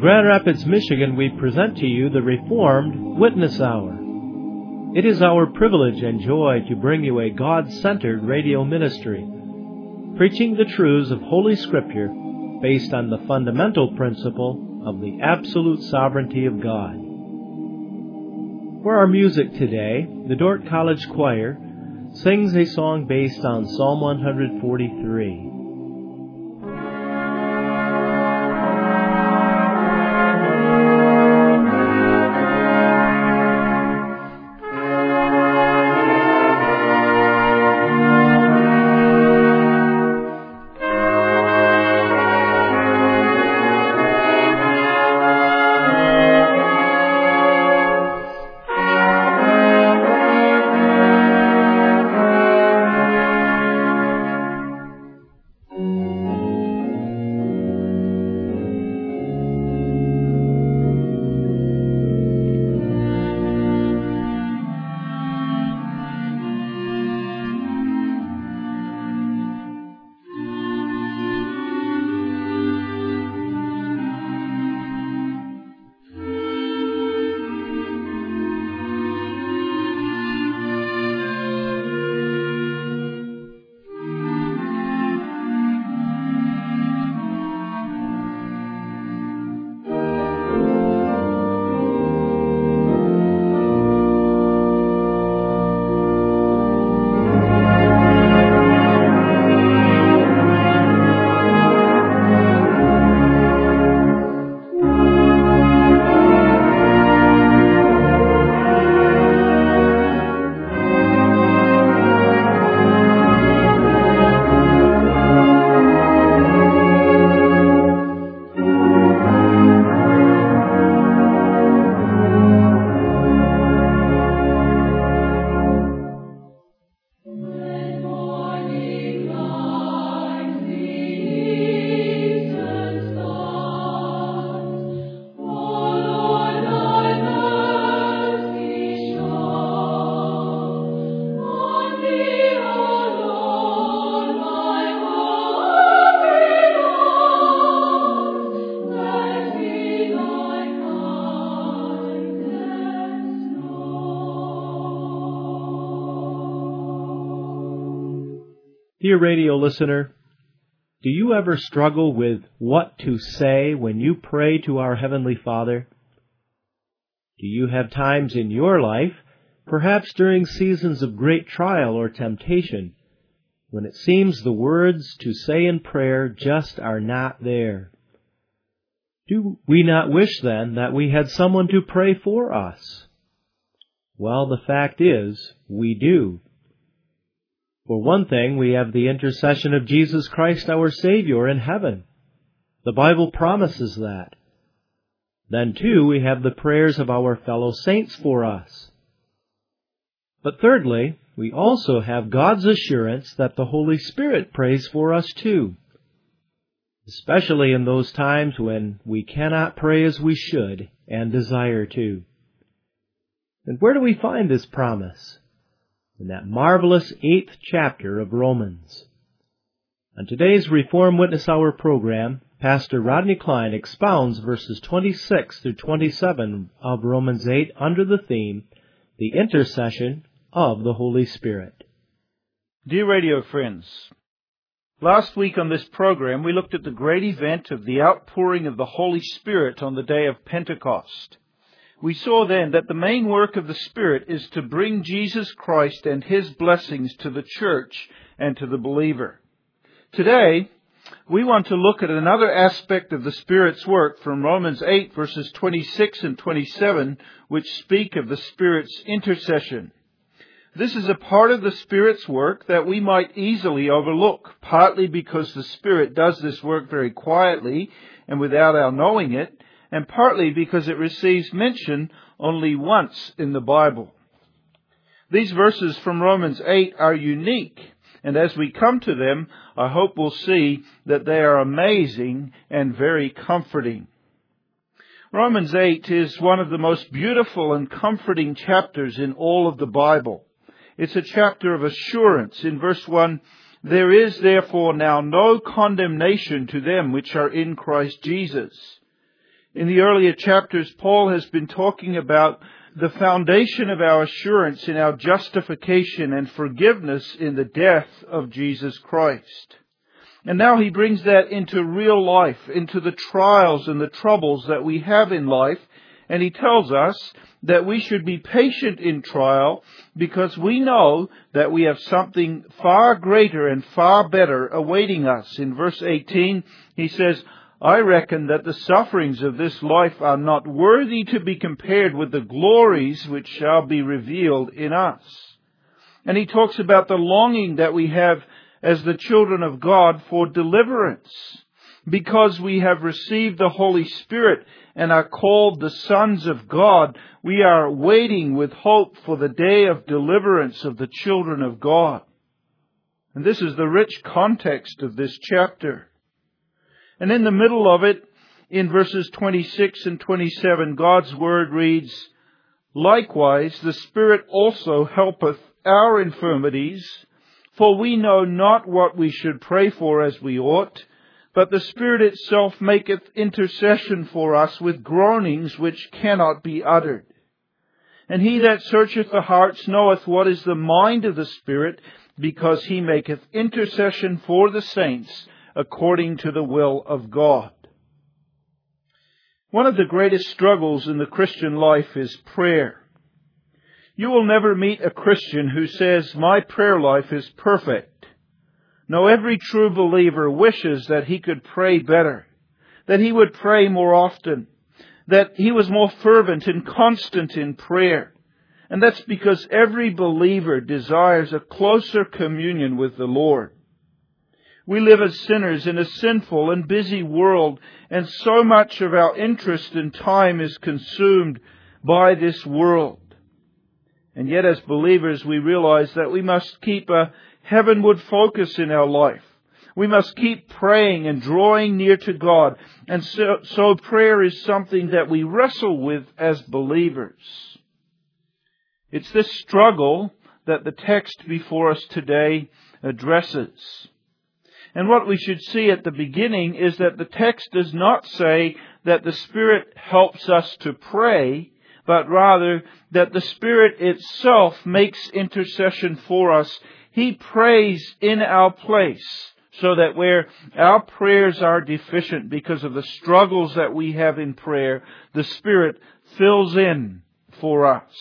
Grand Rapids, Michigan, we present to you the Reformed Witness Hour. It is our privilege and joy to bring you a God-centered radio ministry, preaching the truths of Holy Scripture based on the fundamental principle of the absolute sovereignty of God. For our music today, the Dordt College Choir sings a song based on Psalm 143. Dear radio listener, do you ever struggle with what to say when you pray to our Heavenly Father? Do you have times in your life, perhaps during seasons of great trial or temptation, when it seems the words to say in prayer just are not there? Do we not wish then that we had someone to pray for us? Well, the fact is, we do. For one thing, we have the intercession of Jesus Christ our Savior in heaven. The Bible promises that. Then, too, we have the prayers of our fellow saints for us. But thirdly, we also have God's assurance that the Holy Spirit prays for us too, especially in those times when we cannot pray as we should and desire to. And where do we find this promise? In that marvelous 8th chapter of Romans. On today's Reformed Witness Hour program, Pastor Rodney Klein expounds verses 26 through 27 of Romans 8 under the theme, The Intercession of the Holy Spirit. Dear radio friends, last week on this program we looked at the great event of the outpouring of the Holy Spirit on the day of Pentecost. We saw then that the main work of the Spirit is to bring Jesus Christ and His blessings to the church and to the believer. Today, we want to look at another aspect of the Spirit's work from Romans 8 verses 26 and 27, which speak of the Spirit's intercession. This is a part of the Spirit's work that we might easily overlook, partly because the Spirit does this work very quietly and without our knowing it, and partly because it receives mention only once in the Bible. These verses from Romans 8 are unique, and as we come to them, I hope we'll see that they are amazing and very comforting. Romans 8 is one of the most beautiful and comforting chapters in all of the Bible. It's a chapter of assurance. In verse 1, there is therefore now no condemnation to them which are in Christ Jesus. In the earlier chapters, Paul has been talking about the foundation of our assurance in our justification and forgiveness in the death of Jesus Christ. And now he brings that into real life, into the trials and the troubles that we have in life. And he tells us that we should be patient in trial because we know that we have something far greater and far better awaiting us. In verse 18, he says, I reckon that the sufferings of this life are not worthy to be compared with the glories which shall be revealed in us. And he talks about the longing that we have as the children of God for deliverance. Because we have received the Holy Spirit and are called the sons of God, we are waiting with hope for the day of deliverance of the children of God. And this is the rich context of this chapter. And in the middle of it, in verses 26 and 27, God's Word reads, Likewise, the Spirit also helpeth our infirmities, for we know not what we should pray for as we ought, but the Spirit itself maketh intercession for us with groanings which cannot be uttered. And he that searcheth the hearts knoweth what is the mind of the Spirit, because he maketh intercession for the saints according to the will of God. One of the greatest struggles in the Christian life is prayer. You will never meet a Christian who says, my prayer life is perfect. No, every true believer wishes that he could pray better, that he would pray more often, that he was more fervent and constant in prayer. And that's because every believer desires a closer communion with the Lord. We live as sinners in a sinful and busy world, and so much of our interest and time is consumed by this world. And yet as believers we realize that we must keep a heavenward focus in our life. We must keep praying and drawing near to God. And so prayer is something that we wrestle with as believers. It's this struggle that the text before us today addresses. And what we should see at the beginning is that the text does not say that the Spirit helps us to pray, but rather that the Spirit itself makes intercession for us. He prays in our place, so that where our prayers are deficient because of the struggles that we have in prayer, the Spirit fills in for us.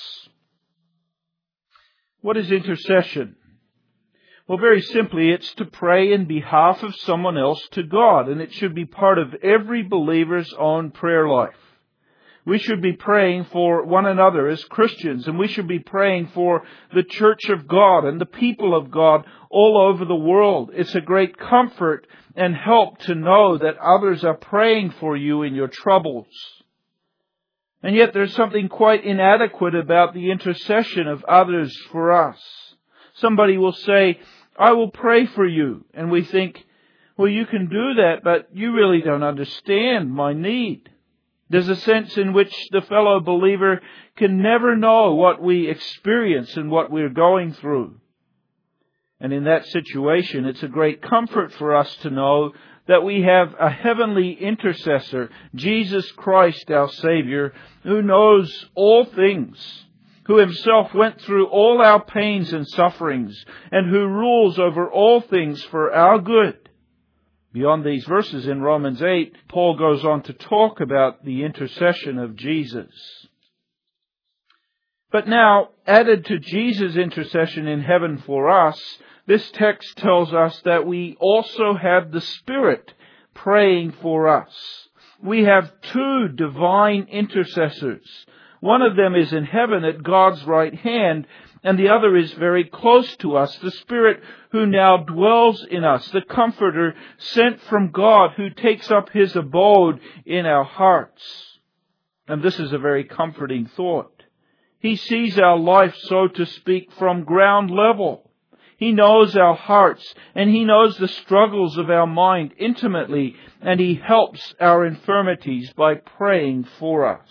What is intercession? Well, very simply, it's to pray in behalf of someone else to God, and it should be part of every believer's own prayer life. We should be praying for one another as Christians, and we should be praying for the church of God and the people of God all over the world. It's a great comfort and help to know that others are praying for you in your troubles. And yet there's something quite inadequate about the intercession of others for us. Somebody will say, I will pray for you. And we think, well, you can do that, but you really don't understand my need. There's a sense in which the fellow believer can never know what we experience and what we're going through. And in that situation, it's a great comfort for us to know that we have a heavenly intercessor, Jesus Christ, our Savior, who knows all things, who himself went through all our pains and sufferings, and who rules over all things for our good. Beyond these verses in Romans 8, Paul goes on to talk about the intercession of Jesus. But now, added to Jesus' intercession in heaven for us, this text tells us that we also have the Spirit praying for us. We have two divine intercessors. One of them is in heaven at God's right hand, and the other is very close to us, the Spirit who now dwells in us, the Comforter sent from God who takes up His abode in our hearts. And this is a very comforting thought. He sees our life, so to speak, from ground level. He knows our hearts, and He knows the struggles of our mind intimately, and He helps our infirmities by praying for us.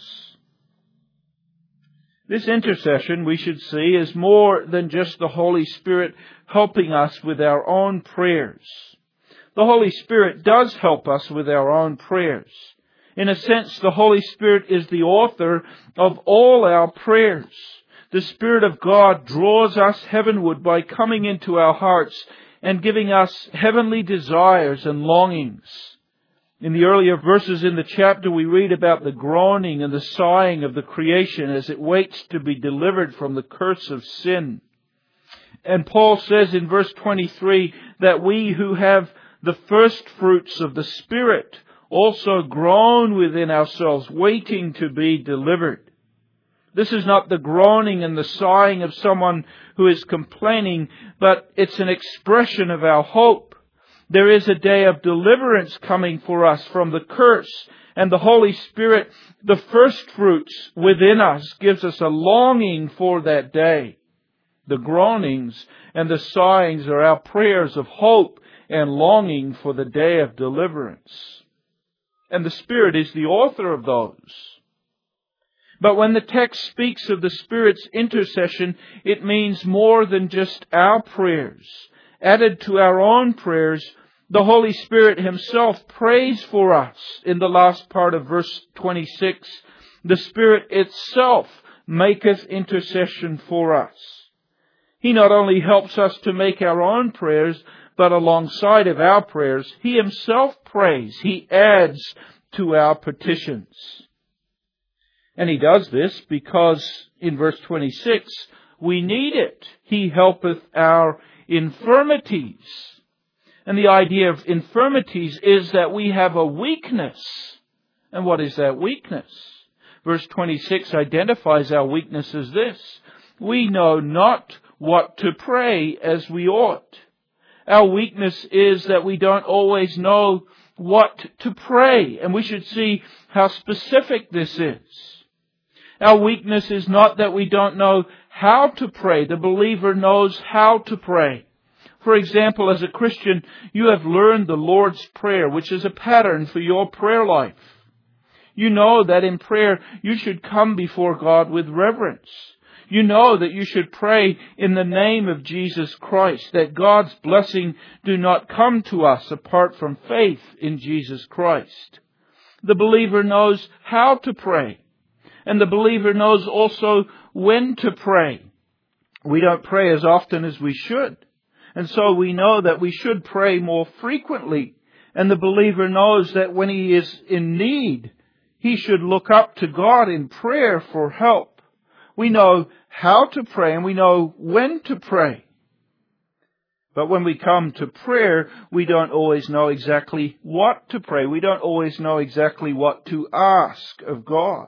This intercession, we should see, is more than just the Holy Spirit helping us with our own prayers. The Holy Spirit does help us with our own prayers. In a sense, the Holy Spirit is the author of all our prayers. The Spirit of God draws us heavenward by coming into our hearts and giving us heavenly desires and longings. In the earlier verses in the chapter, we read about the groaning and the sighing of the creation as it waits to be delivered from the curse of sin. And Paul says in verse 23 that we who have the first fruits of the Spirit also groan within ourselves, waiting to be delivered. This is not the groaning and the sighing of someone who is complaining, but it's an expression of our hope. There is a day of deliverance coming for us from the curse, and the Holy Spirit, the first fruits within us, gives us a longing for that day. The groanings and the sighings are our prayers of hope and longing for the day of deliverance. And the Spirit is the author of those. But when the text speaks of the Spirit's intercession, it means more than just our prayers. Added to our own prayers, the Holy Spirit Himself prays for us. In the last part of verse 26, the Spirit itself maketh intercession for us. He not only helps us to make our own prayers, but alongside of our prayers, He Himself prays. He adds to our petitions. And He does this because, in verse 26, we need it. He helpeth our infirmities. And the idea of infirmities is that we have a weakness. And what is that weakness? Verse 26 identifies our weakness as this: we know not what to pray as we ought. Our weakness is that we don't always know what to pray. And we should see how specific this is. Our weakness is not that we don't know how to pray. The believer knows how to pray. For example, as a Christian, you have learned the Lord's Prayer, which is a pattern for your prayer life. You know that in prayer you should come before God with reverence. You know that you should pray in the name of Jesus Christ, that God's blessing do not come to us apart from faith in Jesus Christ. The believer knows how to pray, and the believer knows also when to pray. We don't pray as often as we should, and so we know that we should pray more frequently. And the believer knows that when he is in need, he should look up to God in prayer for help. We know how to pray and we know when to pray. But when we come to prayer, we don't always know exactly what to pray. We don't always know exactly what to ask of God.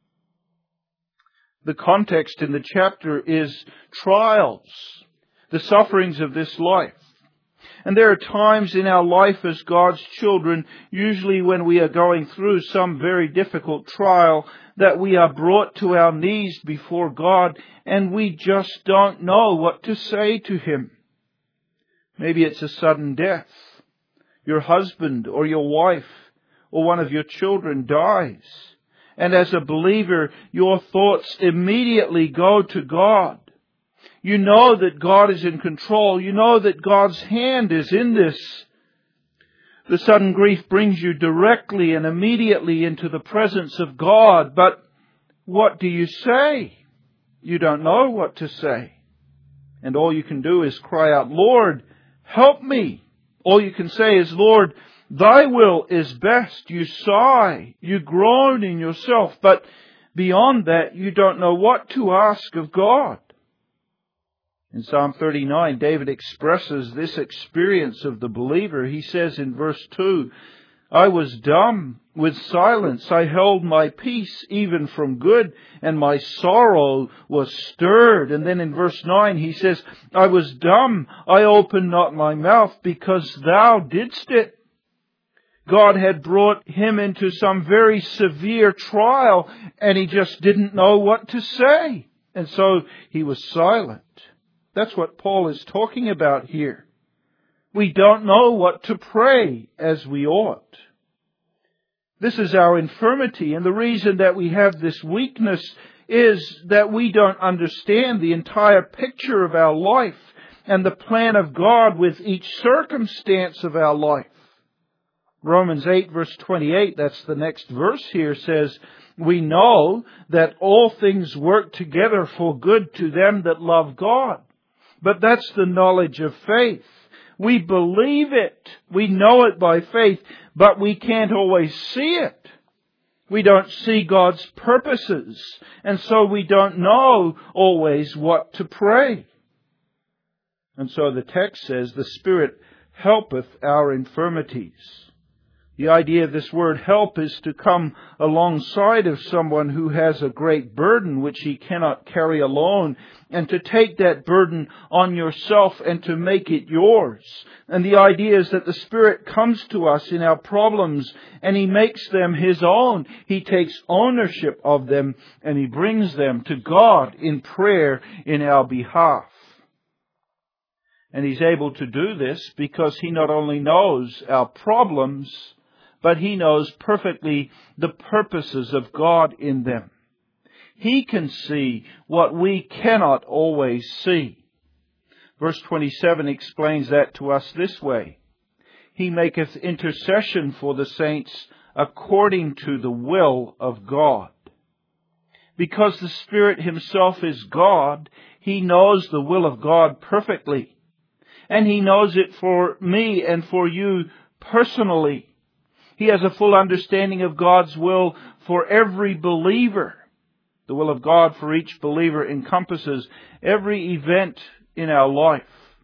The context in the chapter is trials, the sufferings of this life. And there are times in our life as God's children, usually when we are going through some very difficult trial, that we are brought to our knees before God and we just don't know what to say to Him. Maybe it's a sudden death. Your husband or your wife or one of your children dies. And as a believer, your thoughts immediately go to God. You know that God is in control. You know that God's hand is in this. The sudden grief brings you directly and immediately into the presence of God. But what do you say? You don't know what to say. And all you can do is cry out, Lord, help me. All you can say is, Lord, Thy will is best. You sigh, you groan in yourself. But beyond that, you don't know what to ask of God. In Psalm 39, David expresses this experience of the believer. He says in verse 2, I was dumb with silence. I held my peace even from good, and my sorrow was stirred. And then in verse 9, he says, I was dumb. I opened not my mouth because Thou didst it. God had brought him into some very severe trial, and he just didn't know what to say. And so he was silent. That's what Paul is talking about here. We don't know what to pray as we ought. This is our infirmity, and the reason that we have this weakness is that we don't understand the entire picture of our life and the plan of God with each circumstance of our life. Romans 8 verse 28, that's the next verse here, says, we know that all things work together for good to them that love God. But that's the knowledge of faith. We believe it. We know it by faith, but we can't always see it. We don't see God's purposes, and so we don't know always what to pray. And so the text says, the Spirit helpeth our infirmities. The idea of this word help is to come alongside of someone who has a great burden which he cannot carry alone, and to take that burden on yourself and to make it yours. And the idea is that the Spirit comes to us in our problems and He makes them His own. He takes ownership of them and He brings them to God in prayer in our behalf. And He's able to do this because He not only knows our problems, but He knows perfectly the purposes of God in them. He can see what we cannot always see. Verse 27 explains that to us this way. He maketh intercession for the saints according to the will of God. Because the Spirit Himself is God, He knows the will of God perfectly. And He knows it for me and for you personally. He has a full understanding of God's will for every believer. The will of God for each believer encompasses every event in our life.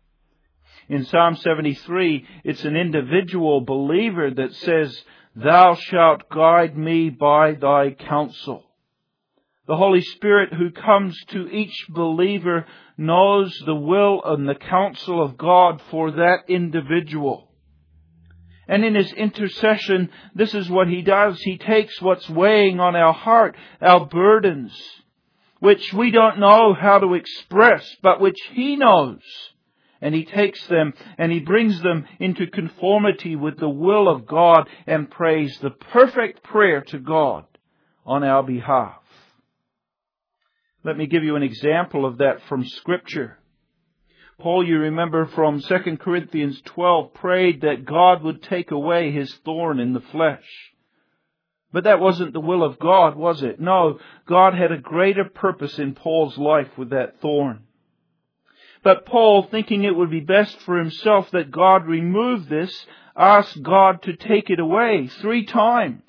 In Psalm 73, it's an individual believer that says, Thou shalt guide me by Thy counsel. The Holy Spirit who comes to each believer knows the will and the counsel of God for that individual. And in His intercession, this is what He does. He takes what's weighing on our heart, our burdens, which we don't know how to express, but which He knows. And He takes them and He brings them into conformity with the will of God and prays the perfect prayer to God on our behalf. Let me give you an example of that from Scripture. Paul, you remember from 2 Corinthians 12, prayed that God would take away his thorn in the flesh. But that wasn't the will of God, was it? No, God had a greater purpose in Paul's life with that thorn. But Paul, thinking it would be best for himself that God remove this, asked God to take it away 3 times.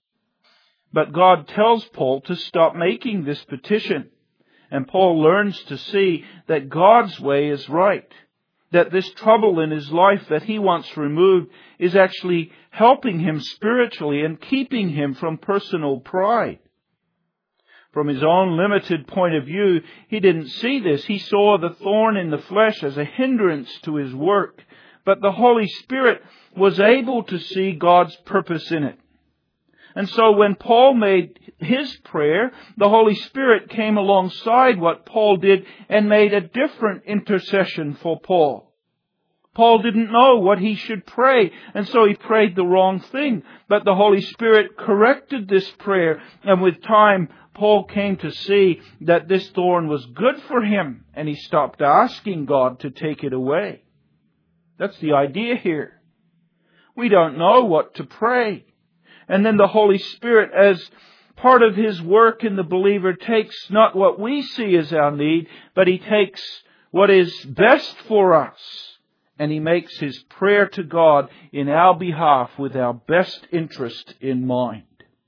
But God tells Paul to stop making this petition. And Paul learns to see that God's way is right. That this trouble in his life that he wants removed is actually helping him spiritually and keeping him from personal pride. From his own limited point of view, he didn't see this. He saw the thorn in the flesh as a hindrance to his work. But the Holy Spirit was able to see God's purpose in it. And so when Paul made his prayer, the Holy Spirit came alongside what Paul did and made a different intercession for Paul. Paul didn't know what he should pray, and so he prayed the wrong thing. But the Holy Spirit corrected this prayer, and with time, Paul came to see that this thorn was good for him, and he stopped asking God to take it away. That's the idea here. We don't know what to pray. And then the Holy Spirit, as part of His work in the believer, takes not what we see as our need, but He takes what is best for us. And He makes His prayer to God in our behalf with our best interest in mind.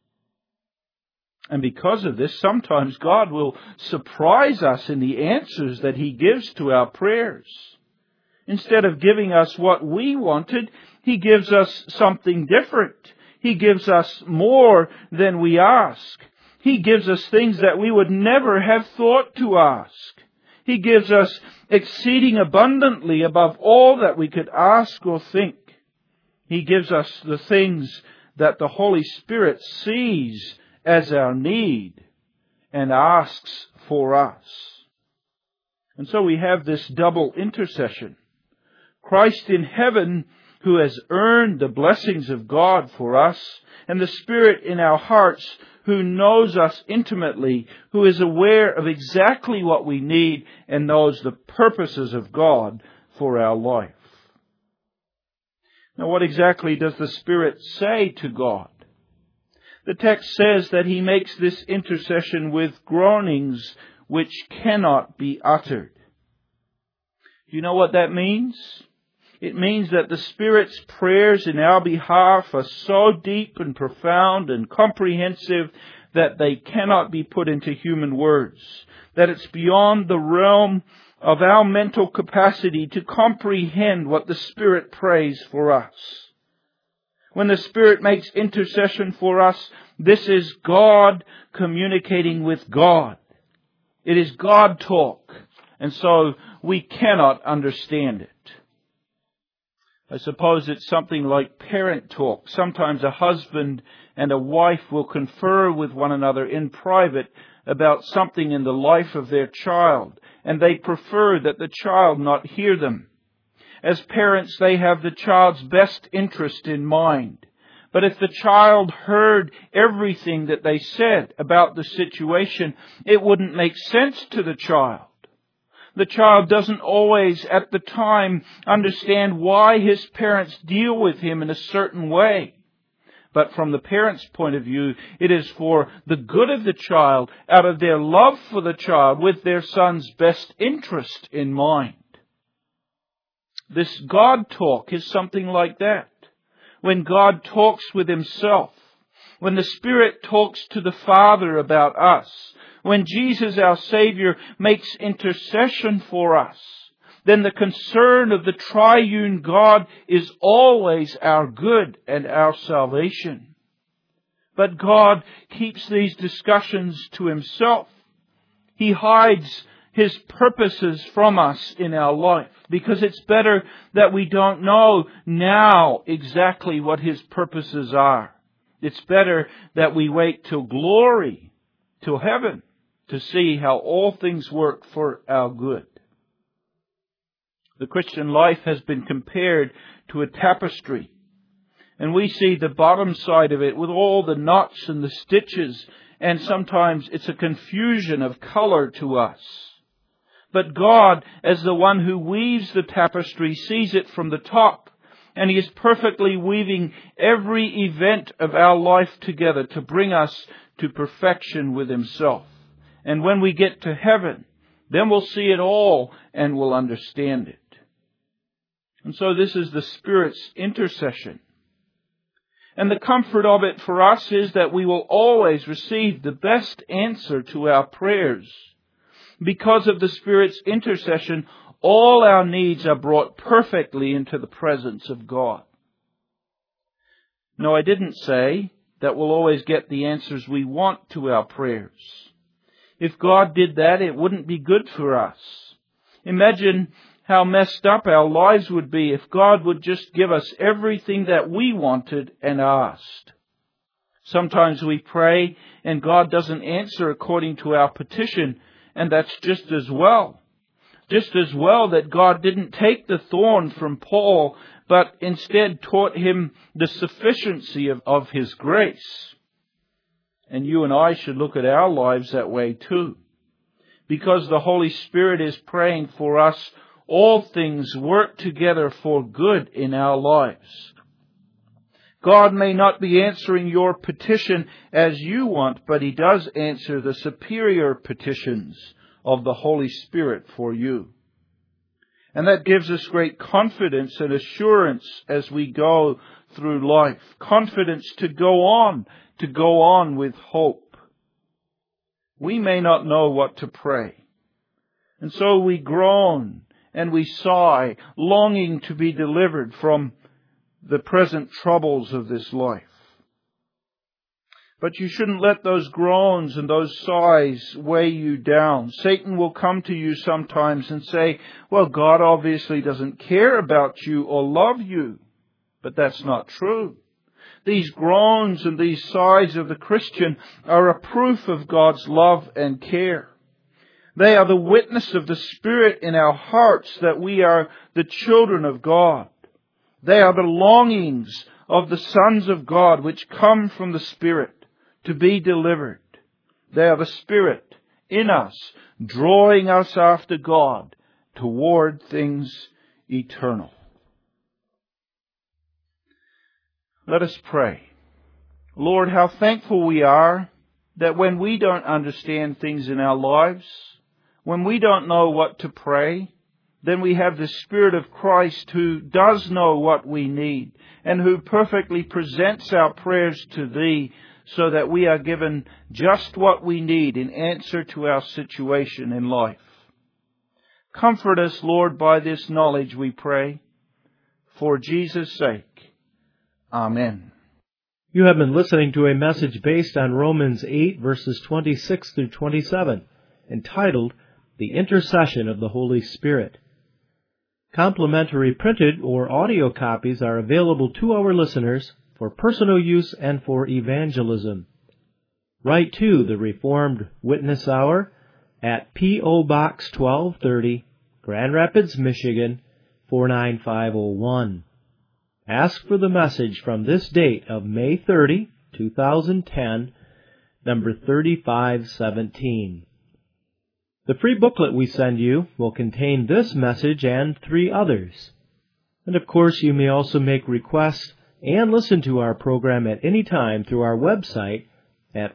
And because of this, sometimes God will surprise us in the answers that He gives to our prayers. Instead of giving us what we wanted, He gives us something different. He gives us more than we ask. He gives us things that we would never have thought to ask. He gives us exceeding abundantly above all that we could ask or think. He gives us the things that the Holy Spirit sees as our need and asks for us. And so we have this double intercession. Christ in heaven, who has earned the blessings of God for us, and the Spirit in our hearts, who knows us intimately, who is aware of exactly what we need and knows the purposes of God for our life. Now, what exactly does the Spirit say to God? The text says that He makes this intercession with groanings which cannot be uttered. Do you know what that means? It means that the Spirit's prayers in our behalf are so deep and profound and comprehensive that they cannot be put into human words. That it's beyond the realm of our mental capacity to comprehend what the Spirit prays for us. When the Spirit makes intercession for us, this is God communicating with God. It is God talk, and so we cannot understand it. I suppose it's something like parent talk. Sometimes a husband and a wife will confer with one another in private about something in the life of their child, and they prefer that the child not hear them. As parents, they have the child's best interest in mind. But if the child heard everything that they said about the situation, it wouldn't make sense to the child. The child doesn't always, at the time, understand why his parents deal with him in a certain way. But from the parents' point of view, it is for the good of the child, out of their love for the child, with their son's best interest in mind. This God talk is something like that. When God talks with Himself, when the Spirit talks to the Father about us, when Jesus, our Savior, makes intercession for us, then the concern of the triune God is always our good and our salvation. But God keeps these discussions to Himself. He hides His purposes from us in our life, because it's better that we don't know now exactly what His purposes are. It's better that we wait till glory, till heaven, to see how all things work for our good. The Christian life has been compared to a tapestry, and we see the bottom side of it with all the knots and the stitches, and sometimes it's a confusion of color to us. But God, as the one who weaves the tapestry, sees it from the top, and He is perfectly weaving every event of our life together to bring us to perfection with Himself. And when we get to heaven, then we'll see it all and we'll understand it. And so this is the Spirit's intercession. And the comfort of it for us is that we will always receive the best answer to our prayers. Because of the Spirit's intercession, all our needs are brought perfectly into the presence of God. No, I didn't say that we'll always get the answers we want to our prayers. If God did that, it wouldn't be good for us. Imagine how messed up our lives would be if God would just give us everything that we wanted and asked. Sometimes we pray and God doesn't answer according to our petition, and that's just as well. Just as well that God didn't take the thorn from Paul, but instead taught him the sufficiency of His grace. And you and I should look at our lives that way too. Because the Holy Spirit is praying for us, all things work together for good in our lives. God may not be answering your petition as you want, but He does answer the superior petitions of the Holy Spirit for you. And that gives us great confidence and assurance as we go through life. Confidence to go on with hope. We may not know what to pray. And so we groan and we sigh, longing to be delivered from the present troubles of this life. But you shouldn't let those groans and those sighs weigh you down. Satan will come to you sometimes and say, well, God obviously doesn't care about you or love you. But that's not true. These groans and these sighs of the Christian are a proof of God's love and care. They are the witness of the Spirit in our hearts that we are the children of God. They are the longings of the sons of God which come from the Spirit to be delivered. They are the Spirit in us, drawing us after God toward things eternal. Let us pray. Lord, how thankful we are that when we don't understand things in our lives, when we don't know what to pray, then we have the Spirit of Christ who does know what we need and who perfectly presents our prayers to Thee so that we are given just what we need in answer to our situation in life. Comfort us, Lord, by this knowledge, we pray. For Jesus' sake. Amen. You have been listening to a message based on Romans 8, verses 26 through 27, entitled, The Intercession of the Holy Spirit. Complimentary printed or audio copies are available to our listeners for personal use and for evangelism. Write to the Reformed Witness Hour at P.O. Box 1230, Grand Rapids, Michigan, 49501. Ask for the message from this date of May 30, 2010, number 3517. The free booklet we send you will contain this message and 3 others. And of course, you may also make requests and listen to our program at any time through our website at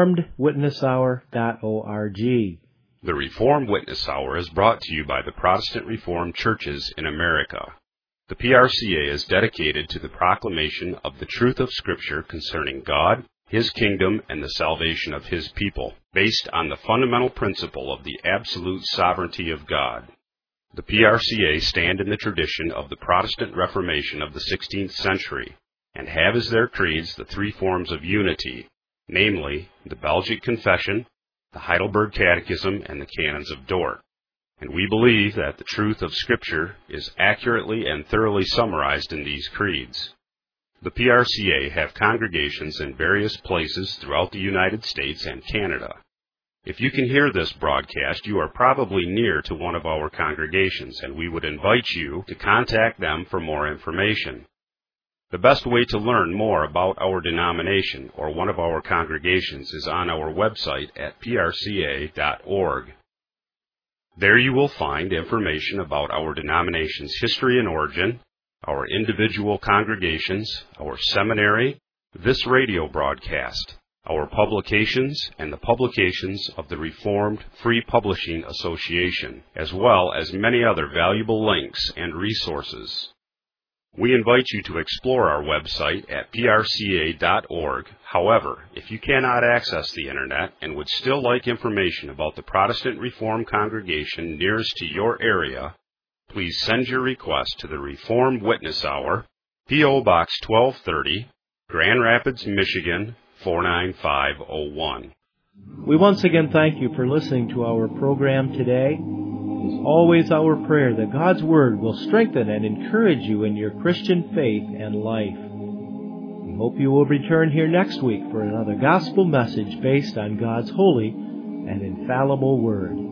reformedwitnesshour.org. The Reformed Witness Hour is brought to you by the Protestant Reformed Churches in America. The PRCA is dedicated to the proclamation of the truth of Scripture concerning God, His kingdom, and the salvation of His people, based on the fundamental principle of the absolute sovereignty of God. The PRCA stand in the tradition of the Protestant Reformation of the 16th century, and have as their creeds the 3 forms of unity, namely, the Belgic Confession, the Heidelberg Catechism, and the Canons of Dort. And we believe that the truth of Scripture is accurately and thoroughly summarized in these creeds. The PRCA have congregations in various places throughout the United States and Canada. If you can hear this broadcast, you are probably near to one of our congregations, and we would invite you to contact them for more information. The best way to learn more about our denomination or one of our congregations is on our website at prca.org. There you will find information about our denomination's history and origin, our individual congregations, our seminary, this radio broadcast, our publications, and the publications of the Reformed Free Publishing Association, as well as many other valuable links and resources. We invite you to explore our website at prca.org. However, if you cannot access the Internet and would still like information about the Protestant Reformed congregation nearest to your area, please send your request to the Reformed Witness Hour, P.O. Box 1230, Grand Rapids, Michigan, 49501. We once again thank you for listening to our program today. It is always our prayer that God's Word will strengthen and encourage you in your Christian faith and life. We hope you will return here next week for another gospel message based on God's holy and infallible Word.